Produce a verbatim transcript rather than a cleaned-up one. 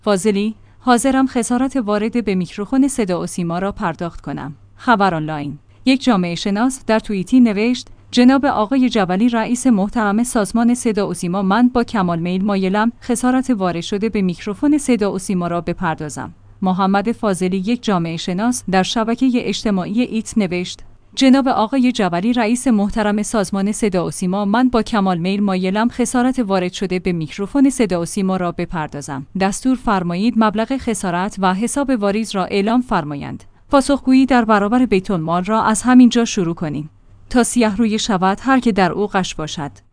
فاضلی، حاضرم خسارت وارد به میکروفون صدا و سیما را پرداخت کنم. خبر آنلاین. یک جامعه شناس در توییتی نوشت: جناب آقای جبلی رئیس محترم سازمان صدا و سیما، من با کمال میل مایلم خسارت وارد شده به میکروفون صدا و سیما را بپردازم. محمد فاضلی، یک جامعه شناس در شبکه اجتماعی ایت نوشت: جناب آقای جبلی رئیس محترم سازمان صدا و سیما، من با کمال میل مایلم خسارت وارد شده به میکروفون صدا و سیما را بپردازم. دستور فرمایید مبلغ خسارت و حساب واریز را اعلام فرمایند. پاسخگویی در برابر بیت المال را از همین جا شروع کنیم تا سیه روی شود هر که در او غش باشد.